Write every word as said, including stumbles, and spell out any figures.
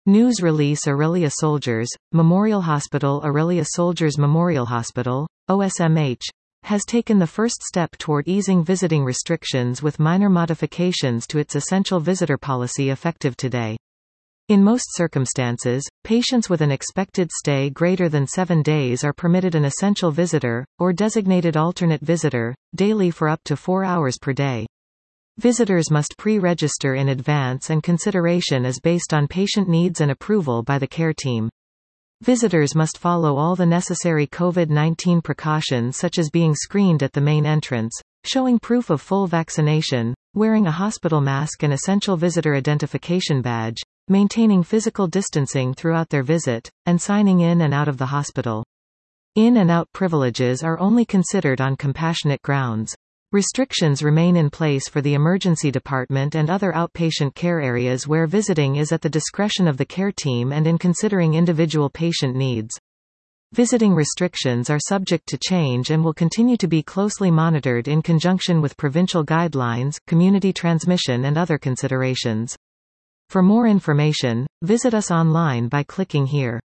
News release Orillia Soldiers, Memorial Hospital Orillia Soldiers Memorial Hospital, O S M H, has taken the first step toward easing visiting restrictions with minor modifications to its essential visitor policy effective today. In most circumstances, patients with an expected stay greater than seven days are permitted an essential visitor, or designated alternate visitor, daily for up to four hours per day. Visitors must pre-register in advance and consideration is based on patient needs and approval by the care team. Visitors must follow all the necessary COVID nineteen precautions such as being screened at the main entrance, showing proof of full vaccination, wearing a hospital mask and essential visitor identification badge, maintaining physical distancing throughout their visit, and signing in and out of the hospital. In and out privileges are only considered on compassionate grounds. Restrictions remain in place for the emergency department and other outpatient care areas where visiting is at the discretion of the care team and in considering individual patient needs. Visiting restrictions are subject to change and will continue to be closely monitored in conjunction with provincial guidelines, community transmission and other considerations. For more information, visit us online by clicking here.